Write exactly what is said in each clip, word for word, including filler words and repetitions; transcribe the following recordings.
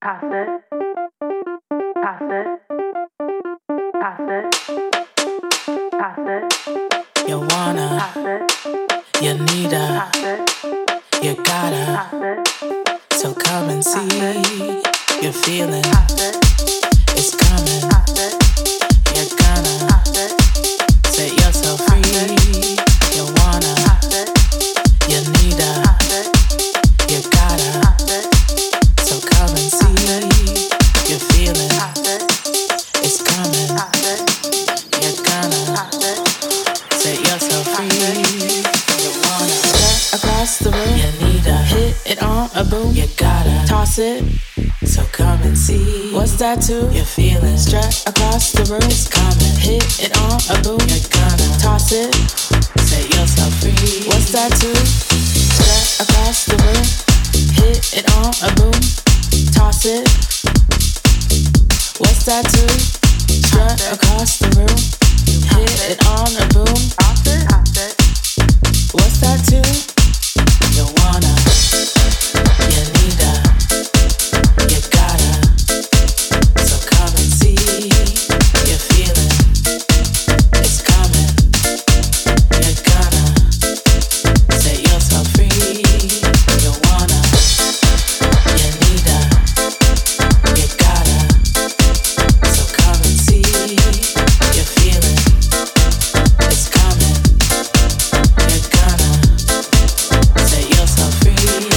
Pass it, pass it, pass it, pass it. You wanna, pass it, you need a, pass it, you gotta. pass it, So come and see, you're feeling, pass it, it's coming. pass it, You're gonna pass it, set yourself free. You wanna, pass it, you need a, pass it, you gotta. pass it, So come and see, you're feeling, pass it, it's coming. pass it, You're gonna pass it, set yourself free. You wanna step across the room, you need a hit it on a boom. You gotta toss it. So come and see what's that too? You're feeling strut across the room. It's coming. Hit it on a boom. You're gonna toss it. Set yourself free. What's that too? Strut across the room. Hit it on a boom. Toss it. What's that too? Strut across the room. Hit it on a boom. pass it, pass it, What's that too? You wanna, you need a, you gotta. So come and see, you're feeling, it's coming. You're gonna set yourself free. You wanna, you need a, you gotta. So come and see, you're feeling, it's coming. You're gonna set yourself free.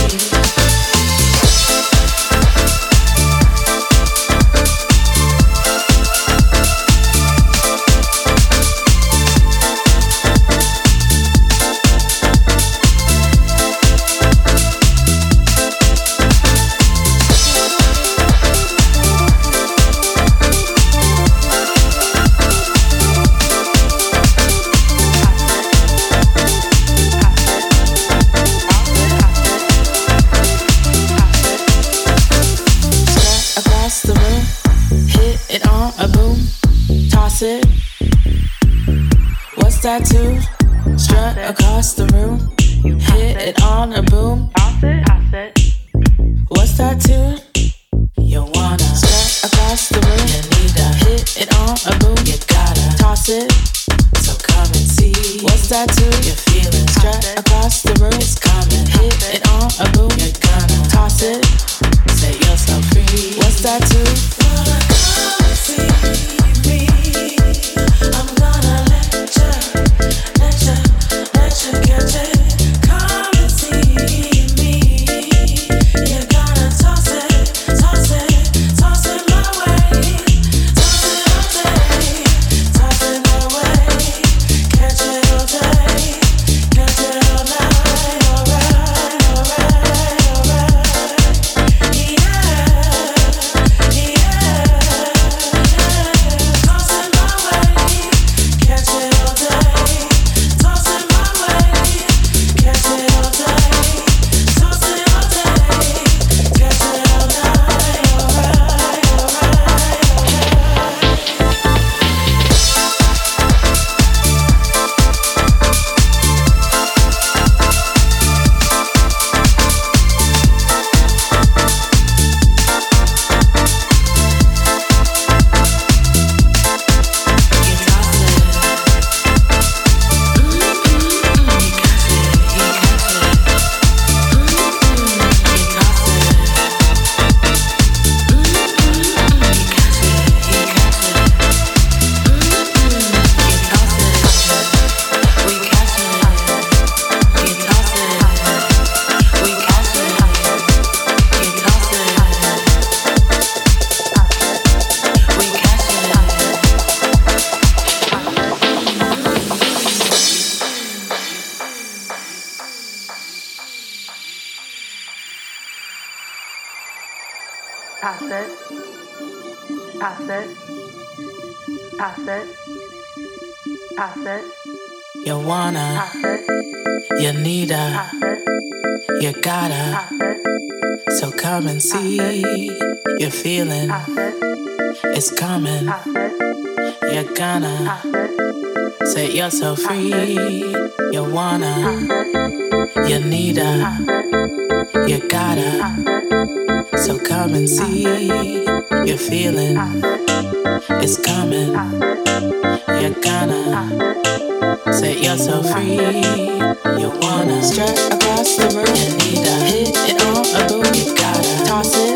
Strut across the room, hit it on a boom, toss it. What's that too? Strut across the room, hit it on a boom. pass it, pass it, What's that too? You wanna strut across the room, you need a hit it on a boom. You gotta toss it. So come and see what's that too? You're feeling strut across the room, it's coming. Hit it on a boom. You're gonna toss it. Set yourself free. What's that too? Wanna come and see me? I'm gonna let you, let you, let you catch it. Come and see me. You're gonna toss it, toss it, toss it my way. Toss it all day, toss it my way. Catch it all day, catch it all night. Alright, alright, alright. Yeah, pass it, You wanna, pass it, you need a, pass it, you gotta. pass it, So come and see, you're feeling, pass it, it's coming. pass it, You're gonna pass it, set yourself free. You wanna, pass it, you need a, pass it, you gotta. pass it, So come and see, you're feeling, it's coming. You're gonna set yourself free. You wanna strut across the room, you need to hit it on a boom. You gotta toss it